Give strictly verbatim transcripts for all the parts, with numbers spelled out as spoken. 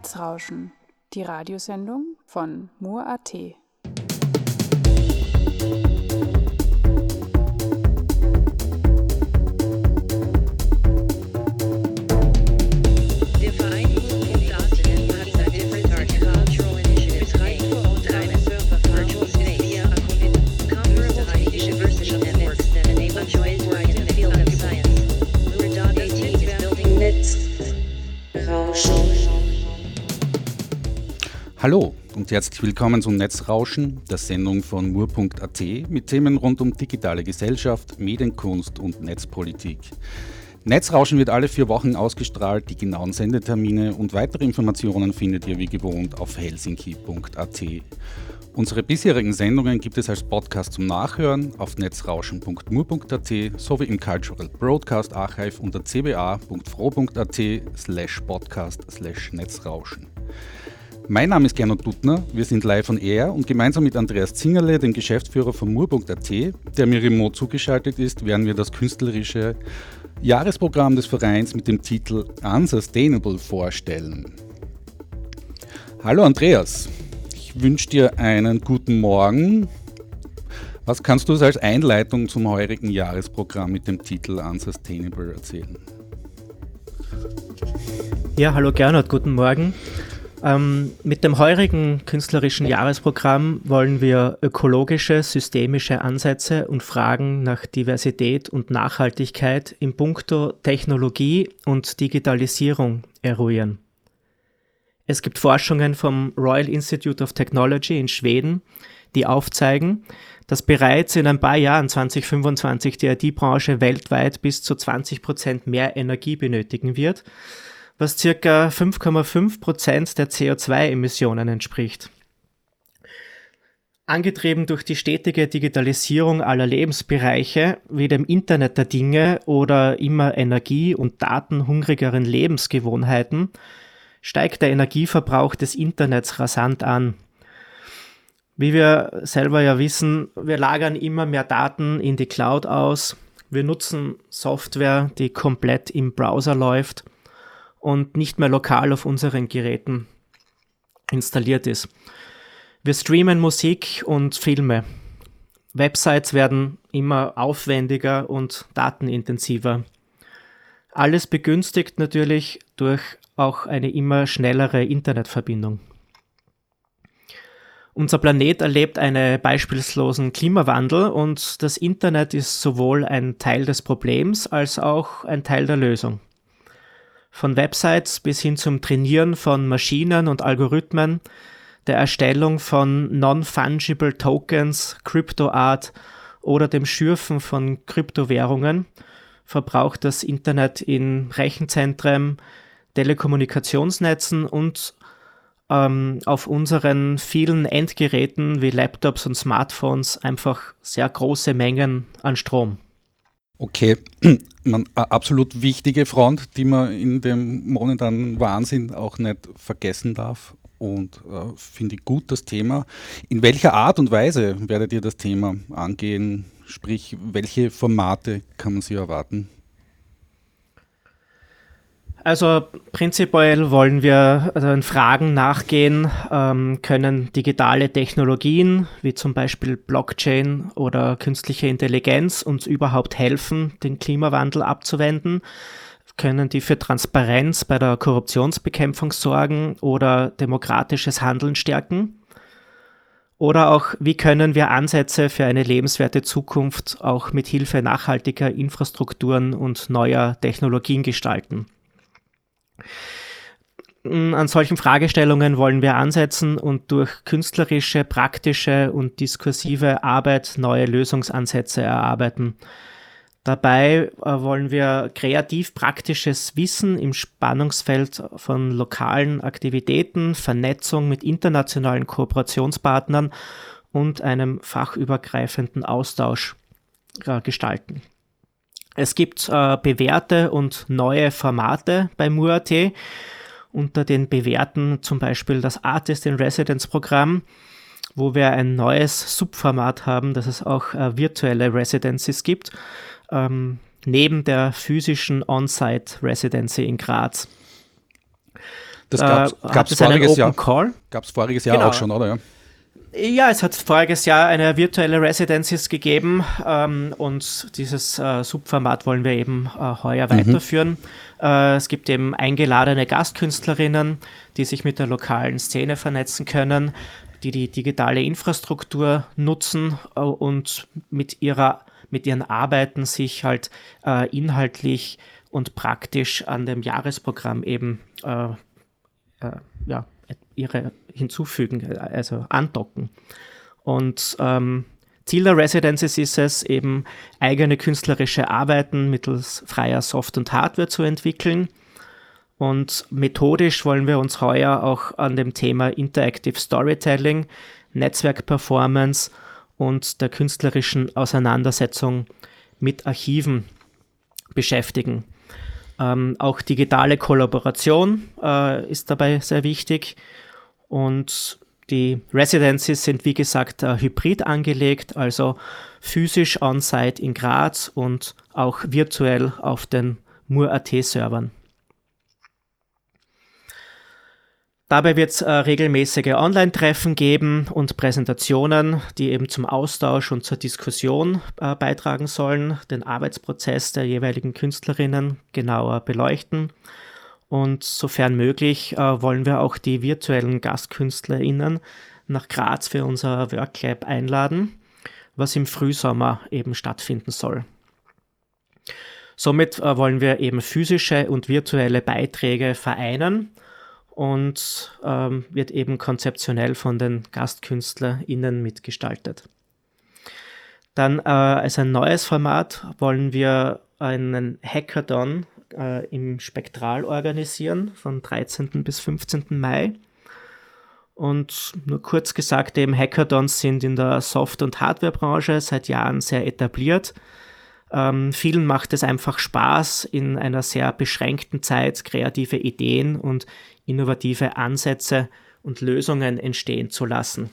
Netzrauschen, die Radiosendung von Mur Punkt a t. Hallo und herzlich willkommen zum Netzrauschen, der Sendung von Mur Punkt a t mit Themen rund um digitale Gesellschaft, Medienkunst und Netzpolitik. Netzrauschen wird alle vier Wochen ausgestrahlt, die genauen Sendetermine und weitere Informationen findet ihr wie gewohnt auf helsinki punkt a t. Unsere bisherigen Sendungen gibt es als Podcast zum Nachhören auf netzrauschen punkt mur punkt a t sowie im Cultural Broadcast Archive unter c b a punkt f r o punkt a t slash podcast slash netzrauschen. Mein Name ist Gernot Duttner, wir sind live on air und gemeinsam mit Andreas Zingerle, dem Geschäftsführer von Mur Punkt a t, der mir remote zugeschaltet ist, werden wir das künstlerische Jahresprogramm des Vereins mit dem Titel Unsustainable vorstellen. Hallo Andreas, ich wünsche dir einen guten Morgen. Was kannst du uns als Einleitung zum heurigen Jahresprogramm mit dem Titel Unsustainable erzählen? Ja, hallo Gernot, guten Morgen. Ähm, mit dem heurigen künstlerischen Jahresprogramm wollen wir ökologische, systemische Ansätze und Fragen nach Diversität und Nachhaltigkeit in puncto Technologie und Digitalisierung eruieren. Es gibt Forschungen vom Royal Institute of Technology in Schweden, die aufzeigen, dass bereits in ein paar Jahren, zwanzig fünfundzwanzig, die I T-Branche weltweit bis zu zwanzig Prozent mehr Energie benötigen wird, was circa fünf Komma fünf Prozent der C O zwei Emissionen entspricht. Angetrieben durch die stetige Digitalisierung aller Lebensbereiche, wie dem Internet der Dinge oder immer energie- und datenhungrigeren Lebensgewohnheiten, steigt der Energieverbrauch des Internets rasant an. Wie wir selber ja wissen, wir lagern immer mehr Daten in die Cloud aus, wir nutzen Software, die komplett im Browser läuft und nicht mehr lokal auf unseren Geräten installiert ist. Wir streamen Musik und Filme. Websites werden immer aufwendiger und datenintensiver. Alles begünstigt natürlich durch auch eine immer schnellere Internetverbindung. Unser Planet erlebt einen beispiellosen Klimawandel und das Internet ist sowohl ein Teil des Problems als auch ein Teil der Lösung. Von Websites bis hin zum Trainieren von Maschinen und Algorithmen, der Erstellung von Non-Fungible Tokens, Crypto-Art oder dem Schürfen von Kryptowährungen verbraucht das Internet in Rechenzentren, Telekommunikationsnetzen und ähm, auf unseren vielen Endgeräten wie Laptops und Smartphones einfach sehr große Mengen an Strom. Okay, man, eine absolut wichtige Front, die man in dem momentanen Wahnsinn auch nicht vergessen darf und äh, finde ich gut das Thema. In welcher Art und Weise werdet ihr das Thema angehen? Sprich, welche Formate kann man sich erwarten? Also prinzipiell wollen wir also in Fragen nachgehen, ähm, können digitale Technologien wie zum Beispiel Blockchain oder künstliche Intelligenz uns überhaupt helfen, den Klimawandel abzuwenden? Können die für Transparenz bei der Korruptionsbekämpfung sorgen oder demokratisches Handeln stärken? Oder auch, wie können wir Ansätze für eine lebenswerte Zukunft auch mit Hilfe nachhaltiger Infrastrukturen und neuer Technologien gestalten? An solchen Fragestellungen wollen wir ansetzen und durch künstlerische, praktische und diskursive Arbeit neue Lösungsansätze erarbeiten. Dabei wollen wir kreativ praktisches Wissen im Spannungsfeld von lokalen Aktivitäten, Vernetzung mit internationalen Kooperationspartnern und einem fachübergreifenden Austausch äh, gestalten. Es gibt äh, bewährte und neue Formate bei Mur Punkt a t. Unter den bewährten zum Beispiel das Artist in Residence Programm, wo wir ein neues Subformat haben, dass es auch äh, virtuelle Residencies gibt, ähm, neben der physischen On-Site Residency in Graz. Das gab es voriges Jahr. Gab es voriges Jahr genau. auch schon, oder? Ja. Ja, es hat voriges Jahr eine virtuelle Residencies gegeben ähm, und dieses äh, Subformat wollen wir eben äh, heuer mhm. weiterführen. Äh, es gibt eben eingeladene Gastkünstlerinnen, die sich mit der lokalen Szene vernetzen können, die die digitale Infrastruktur nutzen äh, und mit ihrer, mit ihren Arbeiten sich halt äh, inhaltlich und praktisch an dem Jahresprogramm eben äh, äh, ja, ihre hinzufügen, also andocken. Und ähm, Ziel der Residencies ist es, eben eigene künstlerische Arbeiten mittels freier Soft- und Hardware zu entwickeln. Und methodisch wollen wir uns heuer auch an dem Thema Interactive Storytelling, Netzwerkperformance und der künstlerischen Auseinandersetzung mit Archiven beschäftigen. Ähm, auch digitale Kollaboration äh, ist dabei sehr wichtig. Und die Residencies sind, wie gesagt, äh, hybrid angelegt, also physisch on-site in Graz und auch virtuell auf den Mur.at Servern. Dabei wird es äh, regelmäßige Online-Treffen geben und Präsentationen, die eben zum Austausch und zur Diskussion äh, beitragen sollen, den Arbeitsprozess der jeweiligen Künstlerinnen genauer beleuchten. Und sofern möglich äh, wollen wir auch die virtuellen GastkünstlerInnen nach Graz für unser Worklab einladen, was im Frühsommer eben stattfinden soll. Somit äh, wollen wir eben physische und virtuelle Beiträge vereinen und ähm, wird eben konzeptionell von den GastkünstlerInnen mitgestaltet. Dann äh, als ein neues Format wollen wir einen Hackathon äh, im Spektral organisieren, von dreizehnten bis fünfzehnten Mai. Und nur kurz gesagt, eben Hackathons sind in der Soft- und Hardwarebranche seit Jahren sehr etabliert. Ähm, vielen macht es einfach Spaß, in einer sehr beschränkten Zeit kreative Ideen und innovative Ansätze und Lösungen entstehen zu lassen.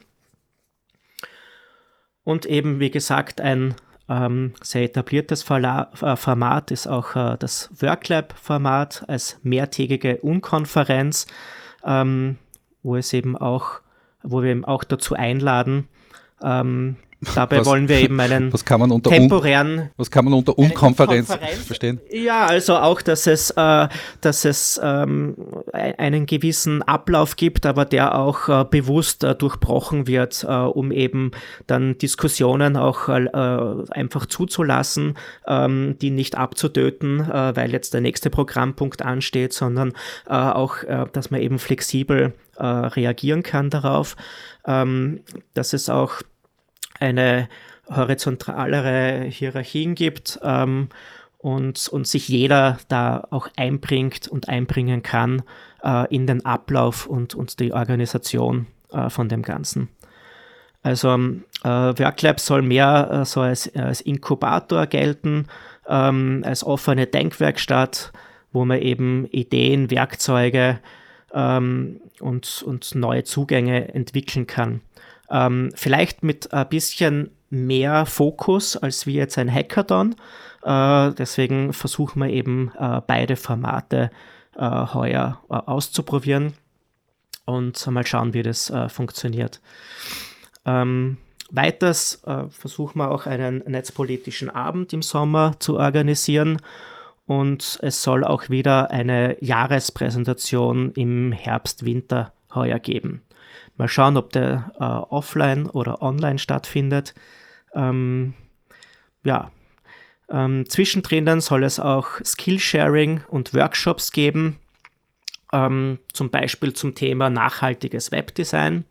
Und eben, wie gesagt, ein ähm, sehr etabliertes Verla- äh, Format ist auch äh, das Worklab-Format als mehrtägige Unkonferenz, ähm, wo es eben auch, wo wir eben auch dazu einladen, ähm, Dabei was, wollen wir eben einen was kann man unter temporären... Un, was kann man unter Unkonferenz verstehen? Ja, also auch, dass es, äh, dass es ähm, einen gewissen Ablauf gibt, aber der auch äh, bewusst äh, durchbrochen wird, äh, um eben dann Diskussionen auch äh, einfach zuzulassen, ähm, die nicht abzutöten, äh, weil jetzt der nächste Programmpunkt ansteht, sondern äh, auch, äh, dass man eben flexibel äh, reagieren kann darauf, ähm, dass es auch eine horizontalere Hierarchien gibt ähm, und, und sich jeder da auch einbringt und einbringen kann äh, in den Ablauf und, und die Organisation äh, von dem Ganzen. Also äh, Worklab soll mehr äh, so als, als Inkubator gelten, ähm, als offene Denkwerkstatt, wo man eben Ideen, Werkzeuge ähm, und, und neue Zugänge entwickeln kann. Ähm, vielleicht mit ein bisschen mehr Fokus als wie jetzt ein Hackathon. Äh, deswegen versuchen wir eben äh, beide Formate äh, heuer äh, auszuprobieren und mal schauen, wie das äh, funktioniert. Ähm, weiters äh, versuchen wir auch einen netzpolitischen Abend im Sommer zu organisieren und es soll auch wieder eine Jahrespräsentation im Herbst, Winter heuer geben. Mal schauen, ob der äh, offline oder online stattfindet. Ähm, ja, ähm, zwischendrin soll es auch Skillsharing und Workshops geben, ähm, zum Beispiel zum Thema nachhaltiges Webdesign.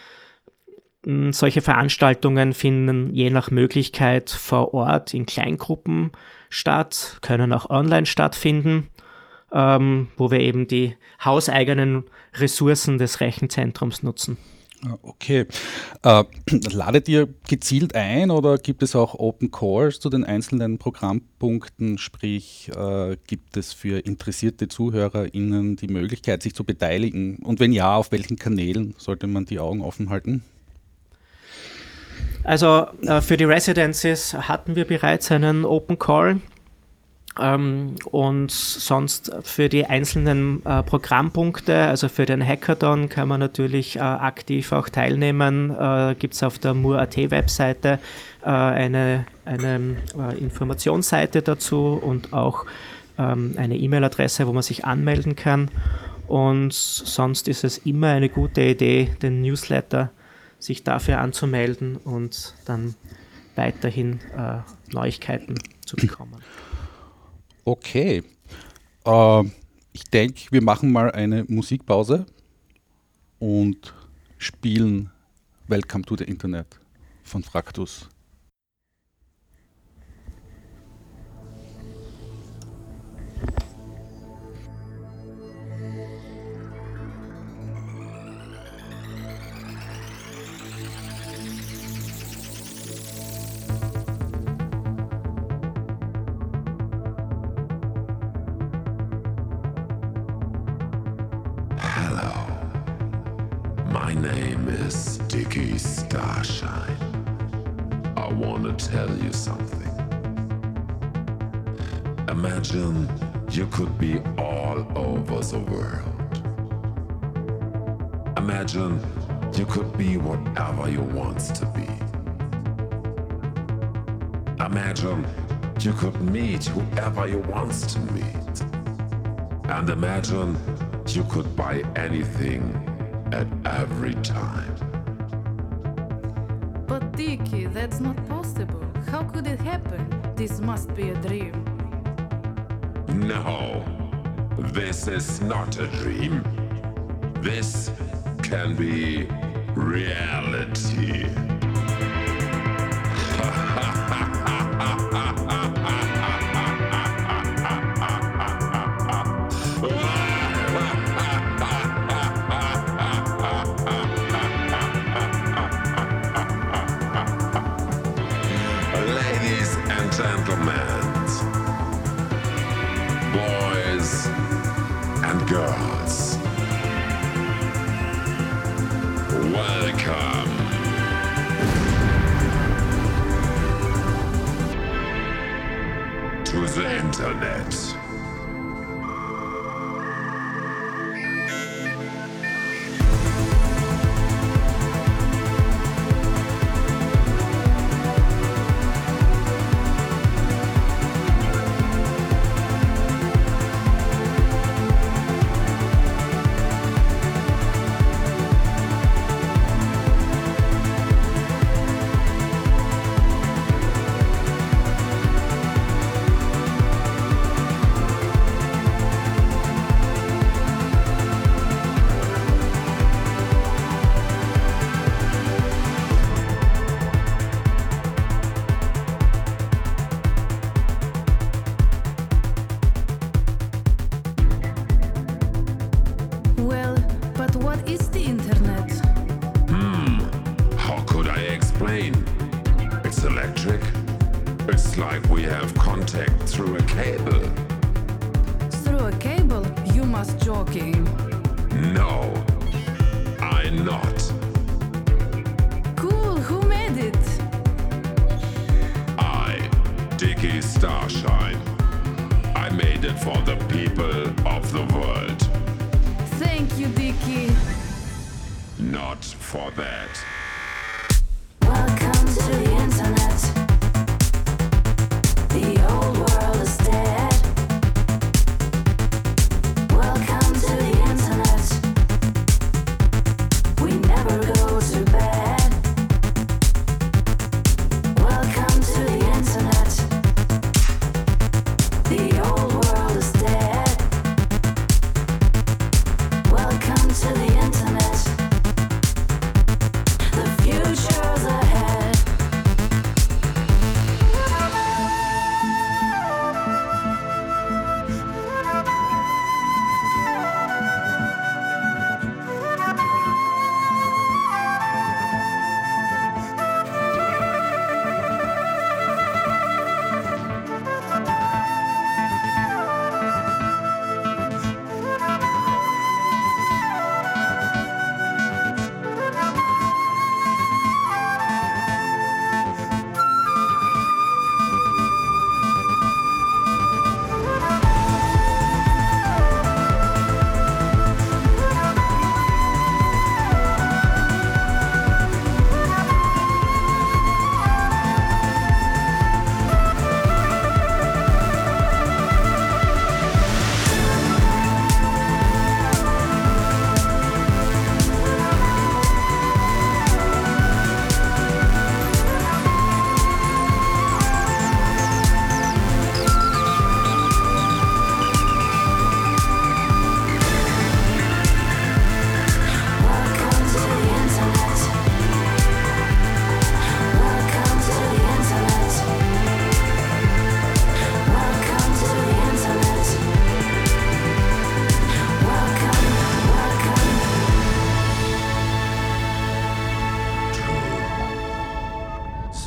Ähm, solche Veranstaltungen finden je nach Möglichkeit vor Ort in Kleingruppen statt, können auch online stattfinden. Ähm, wo wir eben die hauseigenen Ressourcen des Rechenzentrums nutzen. Okay. Äh, ladet ihr gezielt ein oder gibt es auch Open Calls zu den einzelnen Programmpunkten? Sprich, äh, gibt es für interessierte ZuhörerInnen die Möglichkeit, sich zu beteiligen? Und wenn ja, auf welchen Kanälen sollte man die Augen offen halten? Also äh, für die Residencies hatten wir bereits einen Open Call. Ähm, und sonst für die einzelnen äh, Programmpunkte, also für den Hackathon, kann man natürlich äh, aktiv auch teilnehmen. Äh, gibt es auf der M U R Punkt A T Webseite äh, eine, eine äh, Informationsseite dazu und auch ähm, eine E-Mail-Adresse, wo man sich anmelden kann. Und sonst ist es immer eine gute Idee, den Newsletter sich dafür anzumelden und dann weiterhin äh, Neuigkeiten zu bekommen. Okay. Äh, ich denke, wir machen mal eine Musikpause und spielen Welcome to the Internet von Fraktus. My name is Dicky Starshine. I want to tell you something. Imagine you could be all over the world. Imagine you could be whatever you want to be. Imagine you could meet whoever you want to meet. And imagine you could buy anything at every time. But Dicky, that's not possible. How could it happen? This must be a dream. No, this is not a dream. This can be reality. Gentlemen, boys and girls, welcome to the Internet. Welcome to the internet.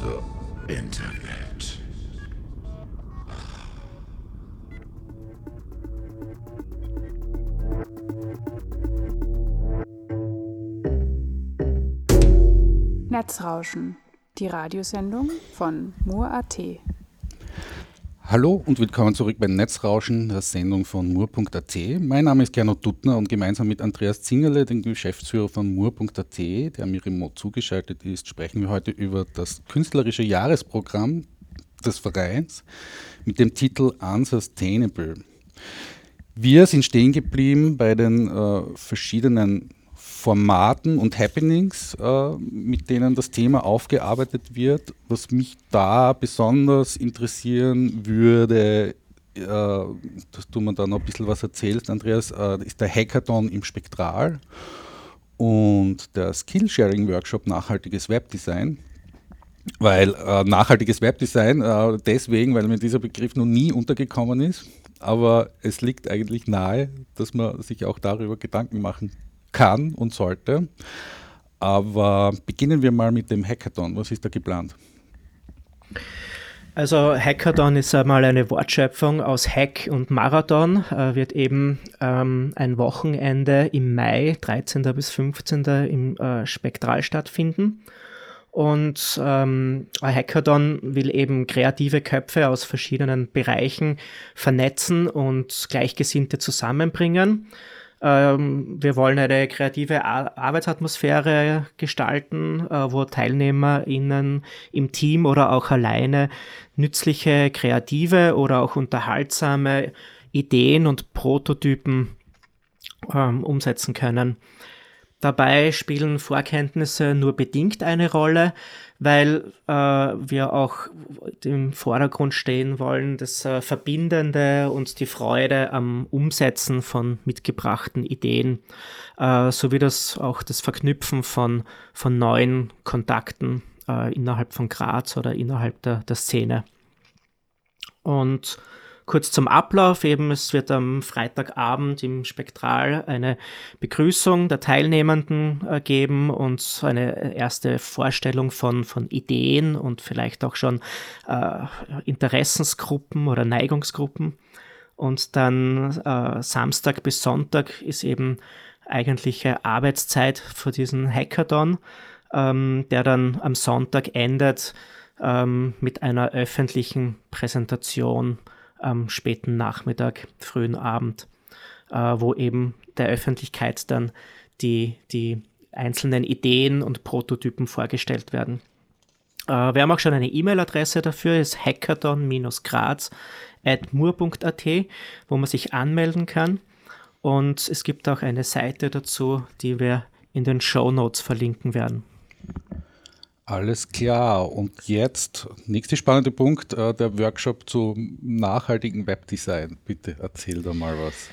the Internet. Netzrauschen, die Radiosendung von Mur Punkt at. Hallo und willkommen zurück bei Netzrauschen, der Sendung von Mur Punkt at. Mein Name ist Gernot Duttner und gemeinsam mit Andreas Zingerle, dem Geschäftsführer von Mur Punkt at, der mir remote zugeschaltet ist, sprechen wir heute über das künstlerische Jahresprogramm des Vereins mit dem Titel Unsustainable. Wir sind stehen geblieben bei den äh, verschiedenen Formaten und Happenings, äh, mit denen das Thema aufgearbeitet wird. Was mich da besonders interessieren würde, äh, dass du mir da noch ein bisschen was erzählst, Andreas, äh, ist der Hackathon im Spektral und der Skillsharing-Workshop Nachhaltiges Webdesign. Weil äh, nachhaltiges Webdesign, äh, deswegen, weil mir dieser Begriff noch nie untergekommen ist, aber es liegt eigentlich nahe, dass man sich auch darüber Gedanken machen kann und sollte. Aber beginnen wir mal mit dem Hackathon. Was ist da geplant? Also Hackathon ist einmal eine Wortschöpfung aus Hack und Marathon, äh, wird eben ähm, ein Wochenende im Mai, dreizehnten bis fünfzehnten im äh, Spektral stattfinden. Und ähm, ein Hackathon will eben kreative Köpfe aus verschiedenen Bereichen vernetzen und Gleichgesinnte zusammenbringen. Wir wollen eine kreative Arbeitsatmosphäre gestalten, wo TeilnehmerInnen im Team oder auch alleine nützliche, kreative oder auch unterhaltsame Ideen und Prototypen ähm, umsetzen können. Dabei spielen Vorkenntnisse nur bedingt eine Rolle, weil äh, wir auch im Vordergrund stehen wollen, das äh, Verbindende und die Freude am Umsetzen von mitgebrachten Ideen, äh, sowie das auch das Verknüpfen von, von neuen Kontakten äh, innerhalb von Graz oder innerhalb der, der Szene. Und kurz zum Ablauf, eben es wird am Freitagabend im Spektral eine Begrüßung der Teilnehmenden äh, geben und eine erste Vorstellung von, von Ideen und vielleicht auch schon äh, Interessensgruppen oder Neigungsgruppen. Und dann äh, Samstag bis Sonntag ist eben eigentliche Arbeitszeit für diesen Hackathon, ähm, der dann am Sonntag endet ähm, mit einer öffentlichen Präsentation am späten Nachmittag, frühen Abend, äh, wo eben der Öffentlichkeit dann die, die einzelnen Ideen und Prototypen vorgestellt werden. Äh, wir haben auch schon eine E-Mail-Adresse dafür, ist hackathon graz at mur punkt at, wo man sich anmelden kann. Und es gibt auch eine Seite dazu, die wir in den Shownotes verlinken werden. Alles klar. Und jetzt, nächster spannende Punkt, äh, der Workshop zum nachhaltigen Webdesign. Bitte erzähl da mal was.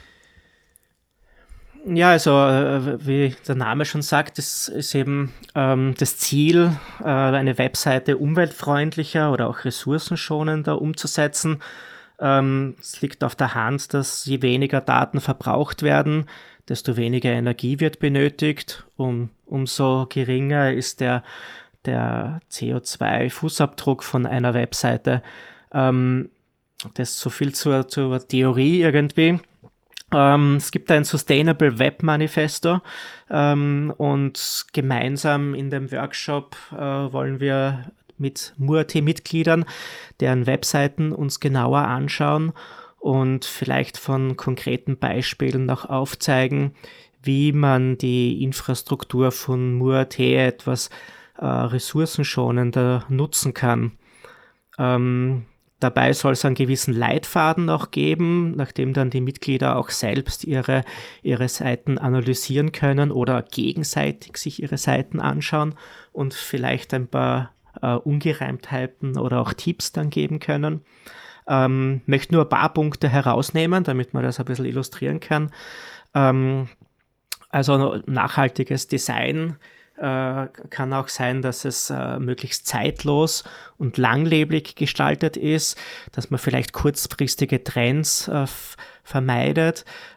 Ja, also äh, wie der Name schon sagt, ist, ist eben ähm, das Ziel, äh, eine Webseite umweltfreundlicher oder auch ressourcenschonender umzusetzen. Ähm, es liegt auf der Hand, dass je weniger Daten verbraucht werden, desto weniger Energie wird benötigt. Um, umso geringer ist der der C O zwei Fußabdruck von einer Webseite. Ähm, das ist so viel zur, zur Theorie irgendwie. Ähm, es gibt ein Sustainable Web Manifesto ähm, und gemeinsam in dem Workshop äh, wollen wir mit Mur Punkt at Mitgliedern deren Webseiten uns genauer anschauen und vielleicht von konkreten Beispielen noch aufzeigen, wie man die Infrastruktur von Mur Punkt at etwas äh, ressourcenschonender nutzen kann. Ähm, dabei soll es einen gewissen Leitfaden auch geben, nachdem dann die Mitglieder auch selbst ihre, ihre Seiten analysieren können oder gegenseitig sich ihre Seiten anschauen und vielleicht ein paar äh, Ungereimtheiten oder auch Tipps dann geben können. Ähm, möchte nur ein paar Punkte herausnehmen, damit man das ein bisschen illustrieren kann. Ähm, also nachhaltiges Design äh, kann auch sein, dass es äh, möglichst zeitlos und langlebig gestaltet ist, dass man vielleicht kurzfristige Trends äh, f- vermeidet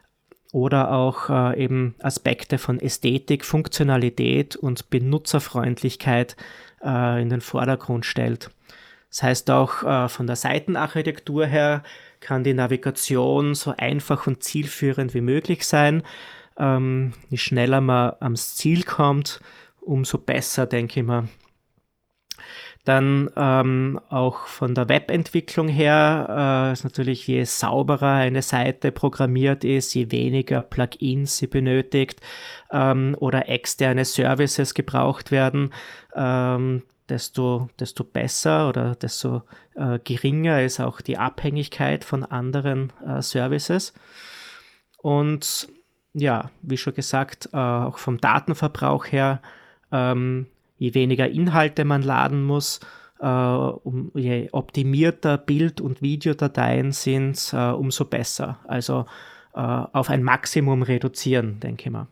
oder auch äh, eben Aspekte von Ästhetik, Funktionalität und Benutzerfreundlichkeit äh, in den Vordergrund stellt. Das heißt auch äh, von der Seitenarchitektur her kann die Navigation so einfach und zielführend wie möglich sein. Ähm, je schneller man ans Ziel kommt, umso besser, denke ich mal. Dann ähm, auch von der Webentwicklung her äh, ist natürlich, je sauberer eine Seite programmiert ist, je weniger Plugins sie benötigt ähm, oder externe Services gebraucht werden, ähm, desto, desto besser oder desto äh, geringer ist auch die Abhängigkeit von anderen äh, Services. Und ja, wie schon gesagt, äh, auch vom Datenverbrauch her, ähm, je weniger Inhalte man laden muss, äh, um, je optimierter Bild- und Videodateien sind, äh, umso besser. Also äh, auf ein Maximum reduzieren, denke ich mal.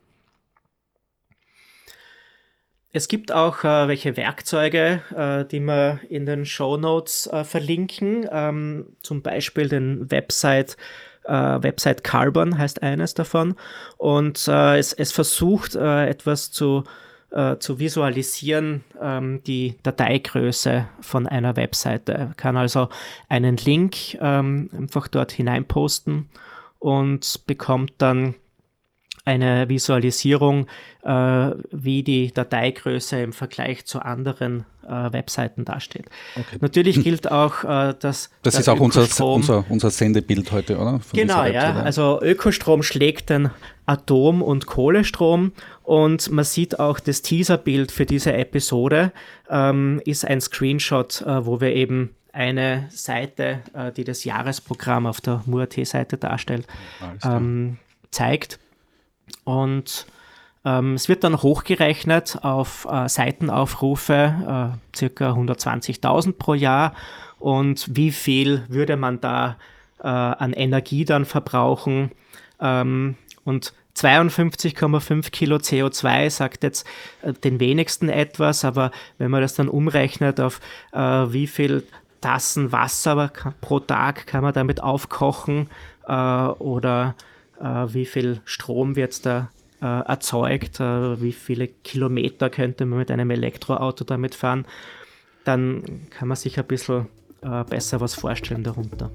Es gibt auch äh, welche Werkzeuge, äh, die wir in den Shownotes äh, verlinken, ähm, zum Beispiel den Website äh, Website Carbon heißt eines davon, und äh, es, es versucht äh, etwas zu zu visualisieren, ähm, die Dateigröße von einer Webseite. Man kann also einen Link ähm, einfach dort hineinposten und bekommt dann eine Visualisierung, äh, wie die Dateigröße im Vergleich zu anderen äh, Webseiten dasteht. Okay. Natürlich gilt auch, äh, dass das ist auch unser, unser, unser Sendebild heute, oder? Von genau, ja. Also Ökostrom schlägt den Atom- und Kohlestrom, und man sieht auch, das Teaserbild für diese Episode ähm, ist ein Screenshot, äh, wo wir eben eine Seite, äh, die das Jahresprogramm auf der M U A T-Seite darstellt, ähm, zeigt. Und ähm, es wird dann hochgerechnet auf äh, Seitenaufrufe, äh, circa hundertzwanzigtausend pro Jahr. Und wie viel würde man da äh, an Energie dann verbrauchen? Ähm, und zweiundfünfzig Komma fünf Kilo C O zwei sagt jetzt äh, den wenigsten etwas, aber wenn man das dann umrechnet auf äh, wie viel Tassen Wasser pro Tag kann man damit aufkochen äh, oder Uh, wie viel Strom wird da uh, erzeugt, uh, wie viele Kilometer könnte man mit einem Elektroauto damit fahren, dann kann man sich ein bisschen uh, besser was vorstellen darunter.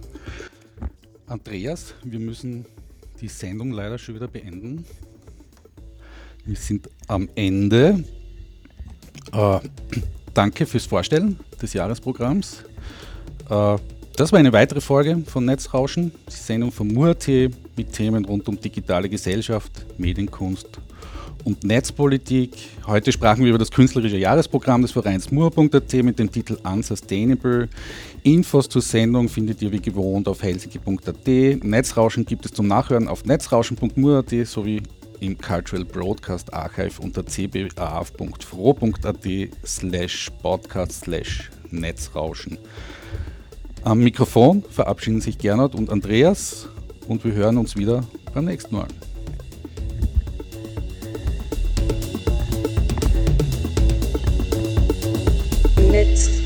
Andreas, wir müssen die Sendung leider schon wieder beenden. Wir sind am Ende. Uh, danke fürs Vorstellen des Jahresprogramms. Uh, Das war eine weitere Folge von Netzrauschen, die Sendung von M U A T mit Themen rund um digitale Gesellschaft, Medienkunst und Netzpolitik. Heute sprachen wir über das künstlerische Jahresprogramm des Vereins M U A punkt A T mit dem Titel Unsustainable. Infos zur Sendung findet ihr wie gewohnt auf helsinki punkt A T. Netzrauschen gibt es zum Nachhören auf netzrauschen punkt m u a punkt a t sowie im Cultural Broadcast Archive unter c b a f punkt f r o punkt a t slash podcast slash Netzrauschen. Am Mikrofon verabschieden sich Gernot und Andreas, und wir hören uns wieder beim nächsten Mal. Netz.